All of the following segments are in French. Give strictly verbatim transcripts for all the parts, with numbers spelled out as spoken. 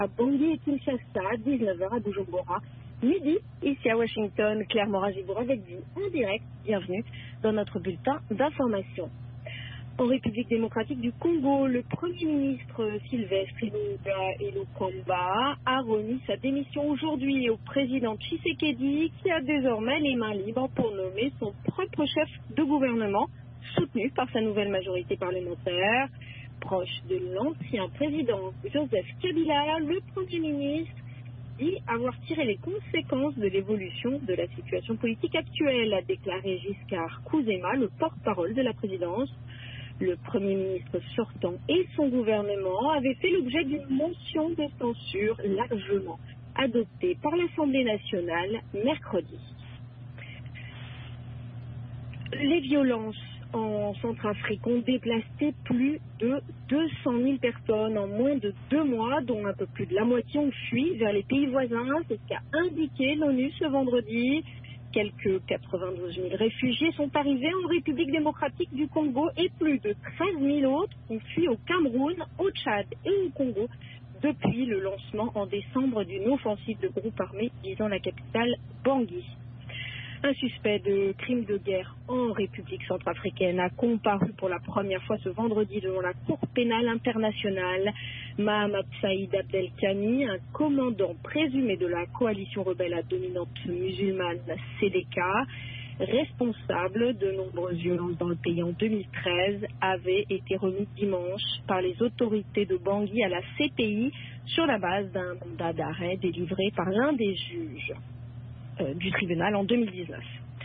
à Bangui et Kinshasa, dix-neuf heures à Bujumbura, midi ici à Washington. Claire Moragibourg avec vous en direct. Bienvenue dans notre bulletin d'information. En République démocratique du Congo, le Premier ministre Sylvestre Ilunga a remis sa démission aujourd'hui au président Tshisekedi, qui a désormais les mains libres pour nommer son propre chef de gouvernement, soutenu par sa nouvelle majorité parlementaire. Proche de l'ancien président Joseph Kabila, le Premier ministre dit avoir tiré les conséquences de l'évolution de la situation politique actuelle, a déclaré Giscard Kouzema, le porte-parole de la présidence. Le Premier ministre sortant et son gouvernement avaient fait l'objet d'une motion de censure largement adoptée par l'Assemblée nationale mercredi. Les violences en Centrafrique ont déplacé plus de deux cent mille personnes en moins de deux mois, dont un peu plus de la moitié ont fui vers les pays voisins. C'est ce qu'a indiqué l'ONU ce vendredi. Quelques quatre-vingt-douze mille réfugiés sont arrivés en République démocratique du Congo et plus de treize mille autres ont fui au Cameroun, au Tchad et au Congo depuis le lancement en décembre d'une offensive de groupes armés visant la capitale Bangui. Un suspect de crime de guerre en République centrafricaine a comparu pour la première fois ce vendredi devant la Cour pénale internationale. Mahamat Saïd Abdelkani, un commandant présumé de la coalition rebelle à dominante musulmane C D K, responsable de nombreuses violences dans le pays en deux mille treize, avait été remis dimanche par les autorités de Bangui à la C P I sur la base d'un mandat d'arrêt délivré par l'un des juges du tribunal en deux mille dix-neuf.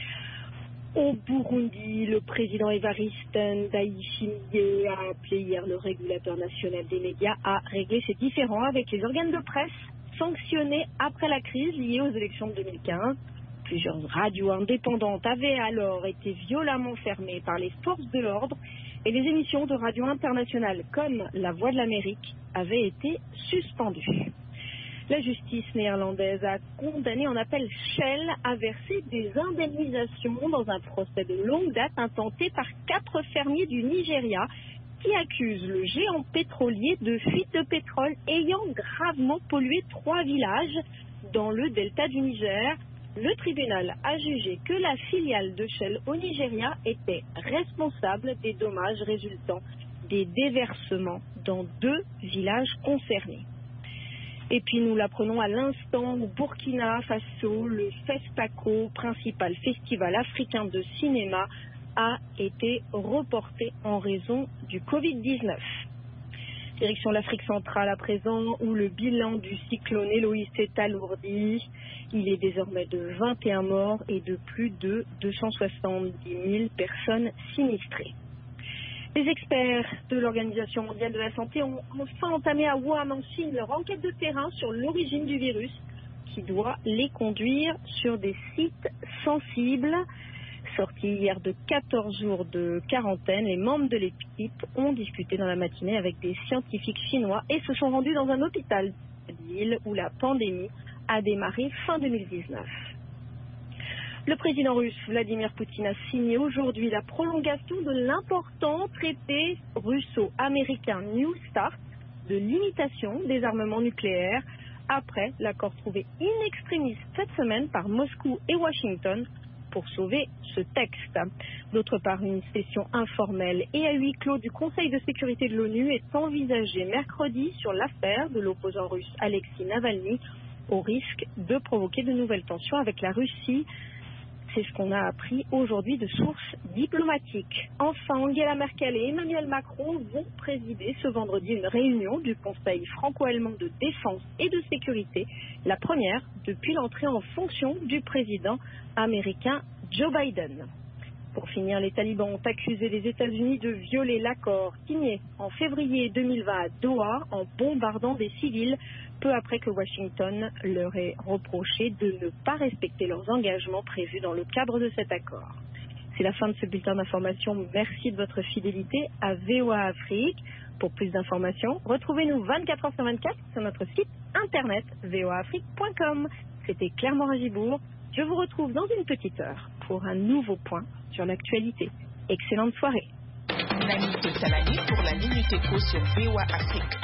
Au Burundi, le président Évariste Ndayishimiye a appelé hier le régulateur national des médias à régler ses différends avec les organes de presse sanctionnés après la crise liée aux élections de deux mille quinze. Plusieurs radios indépendantes avaient alors été violemment fermées par les forces de l'ordre et les émissions de radio internationales comme La Voix de l'Amérique avaient été suspendues. La justice néerlandaise a condamné en appel Shell à verser des indemnisations dans un procès de longue date intenté par quatre fermiers du Nigeria qui accusent le géant pétrolier de fuite de pétrole ayant gravement pollué trois villages dans le delta du Niger. Le tribunal a jugé que la filiale de Shell au Nigeria était responsable des dommages résultant des déversements dans deux villages concernés. Et puis nous l'apprenons à l'instant, au Burkina Faso, le FESPACO, principal festival africain de cinéma, a été reporté en raison du covid dix-neuf. Direction l'Afrique centrale à présent, où le bilan du cyclone Eloïse s'est alourdi. Il est désormais de vingt et un morts et de plus de deux cent soixante-dix mille personnes sinistrées. Les experts de l'Organisation mondiale de la santé ont enfin entamé à Wuhan en Chine leur enquête de terrain sur l'origine du virus qui doit les conduire sur des sites sensibles. Sortis hier de quatorze jours de quarantaine, les membres de l'équipe ont discuté dans la matinée avec des scientifiques chinois et se sont rendus dans un hôpital de l'île où la pandémie a démarré fin deux mille dix-neuf. Le président russe Vladimir Poutine a signé aujourd'hui la prolongation de l'important traité russo-américain New Start de limitation des armements nucléaires après l'accord trouvé in extremis cette semaine par Moscou et Washington pour sauver ce texte. D'autre part, une session informelle et à huis clos du Conseil de sécurité de l'ONU est envisagée mercredi sur l'affaire de l'opposant russe Alexei Navalny au risque de provoquer de nouvelles tensions avec la Russie. C'est ce qu'on a appris aujourd'hui de sources diplomatiques. Enfin, Angela Merkel et Emmanuel Macron vont présider ce vendredi une réunion du Conseil franco-allemand de défense et de sécurité, la première depuis l'entrée en fonction du président américain Joe Biden. Pour finir, les talibans ont accusé les États-Unis de violer l'accord signé en février deux mille vingt à Doha en bombardant des civils, peu après que Washington leur ait reproché de ne pas respecter leurs engagements prévus dans le cadre de cet accord. C'est la fin de ce bulletin d'information. Merci de votre fidélité à V O A Afrique. Pour plus d'informations, retrouvez-nous vingt-quatre heures sur vingt-quatre sur notre site internet v o a afrique point com. C'était Claire Moragibourg. Je vous retrouve dans une petite heure pour un nouveau point sur l'actualité. Excellente soirée. Nani Salani pour la Minute Éco sur V O A Afrique.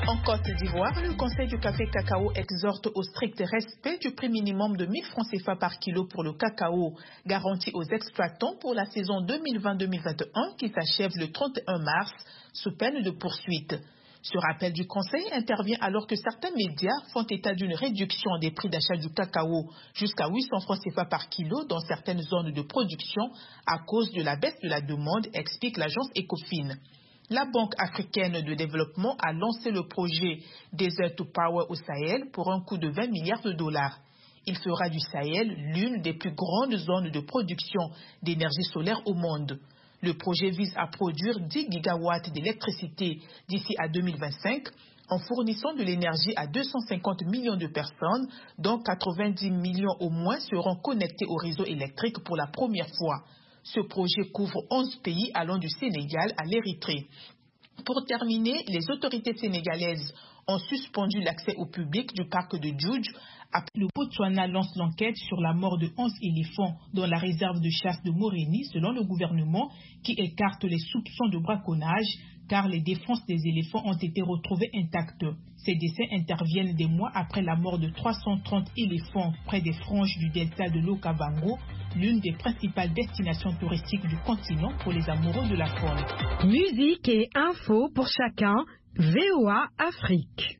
En Côte d'Ivoire, le Conseil du café cacao exhorte au strict respect du prix minimum de mille francs C F A par kilo pour le cacao, garanti aux exploitants pour la saison deux mille vingt deux mille vingt et un qui s'achève le trente et un mars, sous peine de poursuite. Ce rappel du Conseil intervient alors que certains médias font état d'une réduction des prix d'achat du cacao jusqu'à huit cents francs C F A par kilo dans certaines zones de production à cause de la baisse de la demande, explique l'agence Ecofin. La Banque africaine de développement a lancé le projet Desert to Power au Sahel pour un coût de vingt milliards de dollars. Il fera du Sahel l'une des plus grandes zones de production d'énergie solaire au monde. Le projet vise à produire dix gigawatts d'électricité d'ici à deux mille vingt-cinq en fournissant de l'énergie à deux cent cinquante millions de personnes, dont quatre-vingt-dix millions au moins seront connectés au réseau électrique pour la première fois. Ce projet couvre onze pays allant du Sénégal à l'Érythrée. Pour terminer, les autorités sénégalaises ont suspendu l'accès au public du parc de Djoudj. Le Botswana lance l'enquête sur la mort de onze éléphants dans la réserve de chasse de Moreni, selon le gouvernement, qui écarte les soupçons de braconnage, car les défenses des éléphants ont été retrouvées intactes. Ces décès interviennent des mois après la mort de trois cent trente éléphants près des franges du delta de l'Okavango, l'une des principales destinations touristiques du continent pour les amoureux de la faune. Musique et info pour chacun, V O A Afrique.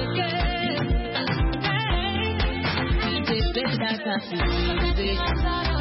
That's